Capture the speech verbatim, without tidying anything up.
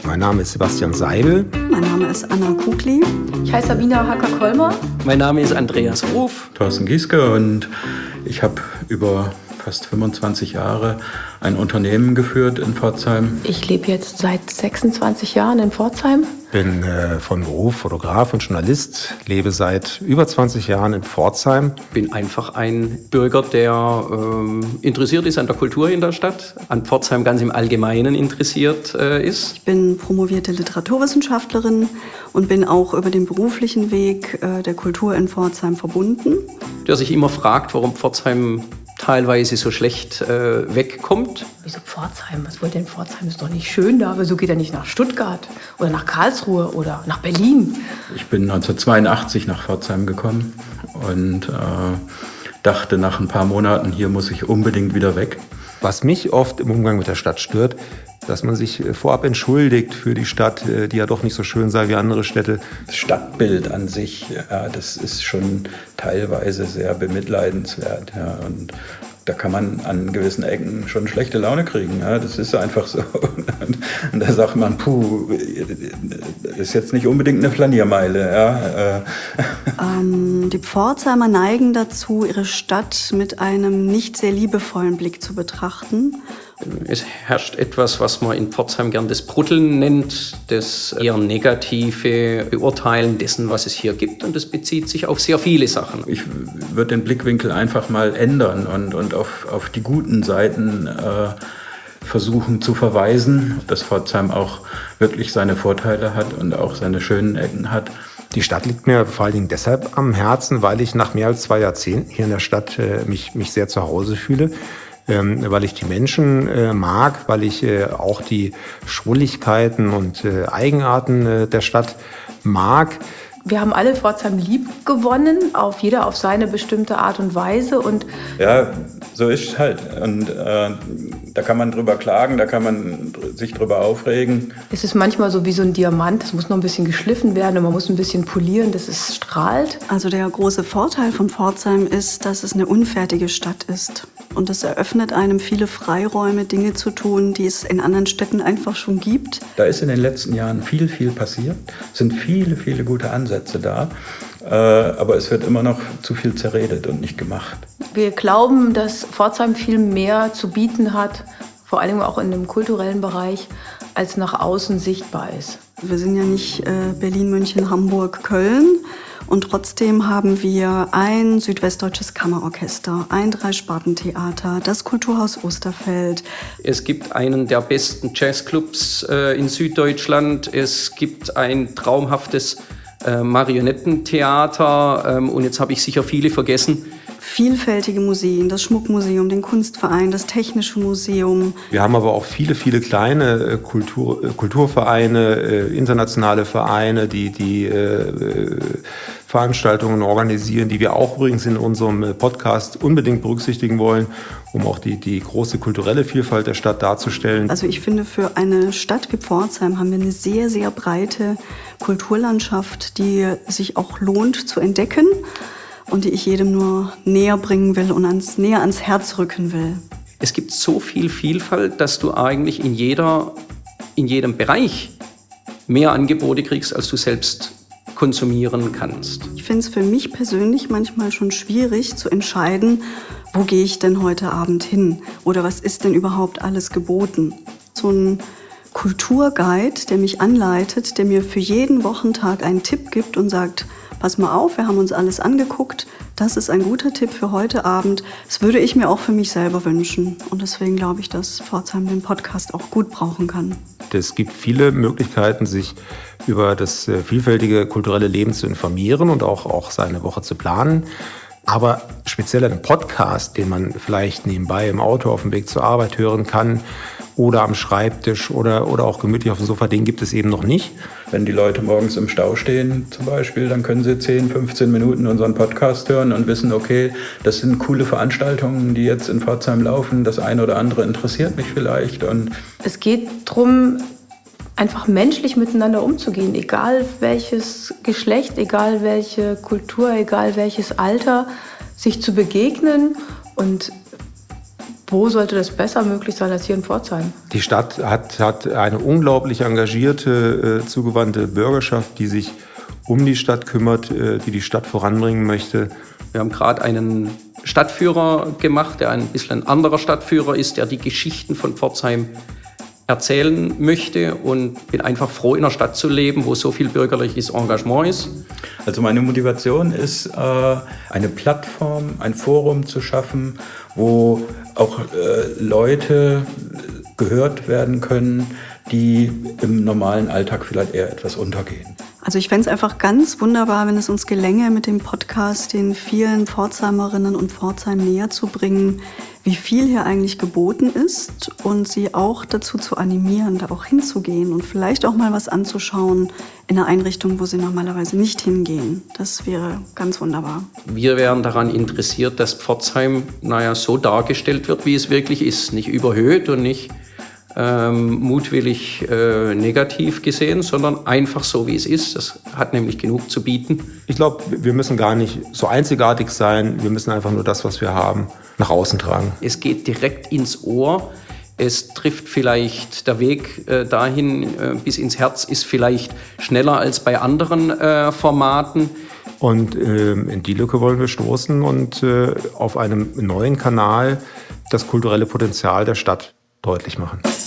Mein Name ist Sebastian Seidel. Mein Name ist Anna Kugli. Ich heiße Sabina Hacker-Kolmer. Mein Name ist Andreas Ruf. Thorsten Gieske, und ich habe über fast fünfundzwanzig Jahre ein Unternehmen geführt in Pforzheim. Ich lebe jetzt seit sechsundzwanzig Jahren in Pforzheim. Bin äh, von Beruf Fotograf und Journalist, lebe seit über zwanzig Jahren in Pforzheim. Bin einfach ein Bürger, der äh, interessiert ist an der Kultur in der Stadt, an Pforzheim ganz im Allgemeinen interessiert äh, ist. Ich bin promovierte Literaturwissenschaftlerin und bin auch über den beruflichen Weg äh, der Kultur in Pforzheim verbunden. Der sich immer fragt, warum Pforzheim teilweise so schlecht äh, wegkommt. Wieso Pforzheim? Was wollt ihr in Pforzheim? Ist doch nicht schön da. Wieso geht er nicht nach Stuttgart oder nach Karlsruhe oder nach Berlin? Ich bin neunzehnhundertzweiundachtzig nach Pforzheim gekommen und äh, dachte nach ein paar Monaten, hier muss ich unbedingt wieder weg. Was mich oft im Umgang mit der Stadt stört, dass man sich vorab entschuldigt für die Stadt, die ja doch nicht so schön sei wie andere Städte. Das Stadtbild an sich, ja, das ist schon teilweise sehr bemitleidenswert. Ja, und da kann man an gewissen Ecken schon schlechte Laune kriegen. Ja, das ist einfach so. Und da sagt man, puh, das ist jetzt nicht unbedingt eine Flaniermeile. Ja. Ähm, die Pforzheimer neigen dazu, ihre Stadt mit einem nicht sehr liebevollen Blick zu betrachten. Es herrscht etwas, was man in Pforzheim gern das Brutteln nennt, das eher negative Beurteilen dessen, was es hier gibt. Und das bezieht sich auf sehr viele Sachen. Ich würde den Blickwinkel einfach mal ändern und, und auf, auf die guten Seiten äh, versuchen zu verweisen, dass Pforzheim auch wirklich seine Vorteile hat und auch seine schönen Ecken hat. Die Stadt liegt mir vor allen Dingen deshalb am Herzen, weil ich nach mehr als zwei Jahrzehnten hier in der Stadt äh, mich, mich sehr zu Hause fühle. Ähm, weil ich die Menschen äh, mag, weil ich äh, auch die Schrulligkeiten und äh, Eigenarten äh, der Stadt mag. Wir haben alle Pforzheim lieb gewonnen, auf jeder auf seine bestimmte Art und Weise. Und ja, so ist es halt. Und äh, da kann man drüber klagen, da kann man sich drüber aufregen. Es ist manchmal so wie so ein Diamant, es muss noch ein bisschen geschliffen werden und man muss ein bisschen polieren, dass es strahlt. Also der große Vorteil von Pforzheim ist, dass es eine unfertige Stadt ist. Und es eröffnet einem viele Freiräume, Dinge zu tun, die es in anderen Städten einfach schon gibt. Da ist in den letzten Jahren viel, viel passiert. Es sind viele, viele gute Ansätze da. Äh, aber es wird immer noch zu viel zerredet und nicht gemacht. Wir glauben, dass Pforzheim viel mehr zu bieten hat, vor allem auch in dem kulturellen Bereich, als nach außen sichtbar ist. Wir sind ja nicht äh, Berlin, München, Hamburg, Köln. Und trotzdem haben wir ein südwestdeutsches Kammerorchester, ein Dreispartentheater, das Kulturhaus Osterfeld. Es gibt einen der besten Jazzclubs äh, in Süddeutschland. Es gibt ein traumhaftes äh, Marionettentheater. Ähm, und jetzt habe ich sicher viele vergessen. Vielfältige Museen, das Schmuckmuseum, den Kunstverein, das Technische Museum. Wir haben aber auch viele, viele kleine Kultur, Kulturvereine, internationale Vereine, die die äh, Veranstaltungen organisieren, die wir auch übrigens in unserem Podcast unbedingt berücksichtigen wollen, um auch die, die große kulturelle Vielfalt der Stadt darzustellen. Also ich finde, für eine Stadt wie Pforzheim haben wir eine sehr, sehr breite Kulturlandschaft, die sich auch lohnt zu entdecken. Und die ich jedem nur näher bringen will und ans, näher ans Herz rücken will. Es gibt so viel Vielfalt, dass du eigentlich in, jeder, in jedem Bereich mehr Angebote kriegst, als du selbst konsumieren kannst. Ich finde es für mich persönlich manchmal schon schwierig zu entscheiden, wo gehe ich denn heute Abend hin? Oder was ist denn überhaupt alles geboten? So ein Kulturguide, der mich anleitet, der mir für jeden Wochentag einen Tipp gibt und sagt, pass mal auf, wir haben uns alles angeguckt. Das ist ein guter Tipp für heute Abend. Das würde ich mir auch für mich selber wünschen. Und deswegen glaube ich, dass Pforzheim den Podcast auch gut brauchen kann. Es gibt viele Möglichkeiten, sich über das vielfältige kulturelle Leben zu informieren und auch, auch seine Woche zu planen. Aber speziell einen Podcast, den man vielleicht nebenbei im Auto auf dem Weg zur Arbeit hören kann oder am Schreibtisch oder, oder auch gemütlich auf dem Sofa, den gibt es eben noch nicht. Wenn die Leute morgens im Stau stehen zum Beispiel, dann können sie zehn, fünfzehn Minuten unseren Podcast hören und wissen, okay, das sind coole Veranstaltungen, die jetzt in Pforzheim laufen. Das eine oder andere interessiert mich vielleicht. Und es geht darum, einfach menschlich miteinander umzugehen, egal welches Geschlecht, egal welche Kultur, egal welches Alter, sich zu begegnen. Und Wo sollte das besser möglich sein als hier in Pforzheim? Die Stadt hat, hat eine unglaublich engagierte, äh, zugewandte Bürgerschaft, die sich um die Stadt kümmert, äh, die die Stadt voranbringen möchte. Wir haben gerade einen Stadtführer gemacht, der ein bisschen ein anderer Stadtführer ist, der die Geschichten von Pforzheim erzählen möchte, und bin einfach froh, in einer Stadt zu leben, wo so viel bürgerliches Engagement ist. Also meine Motivation ist, äh, eine Plattform, ein Forum zu schaffen, wo auch äh, Leute gehört werden können, die im normalen Alltag vielleicht eher etwas untergehen. Also ich fände es einfach ganz wunderbar, wenn es uns gelänge, mit dem Podcast den vielen Pforzheimerinnen und Pforzheim näher zu bringen, wie viel hier eigentlich geboten ist, und sie auch dazu zu animieren, da auch hinzugehen und vielleicht auch mal was anzuschauen in einer Einrichtung, wo sie normalerweise nicht hingehen. Das wäre ganz wunderbar. Wir wären daran interessiert, dass Pforzheim, naja, so dargestellt wird, wie es wirklich ist. Nicht überhöht und nicht ähm, mutwillig äh, negativ gesehen, sondern einfach so, wie es ist. Das hat nämlich genug zu bieten. Ich glaube, wir müssen gar nicht so einzigartig sein. Wir müssen einfach nur das, was wir haben, nach außen tragen. Es geht direkt ins Ohr. Es trifft vielleicht, der Weg äh, dahin äh, bis ins Herz ist vielleicht schneller als bei anderen äh, Formaten. Und äh, in die Lücke wollen wir stoßen und äh, auf einem neuen Kanal das kulturelle Potenzial der Stadt deutlich machen.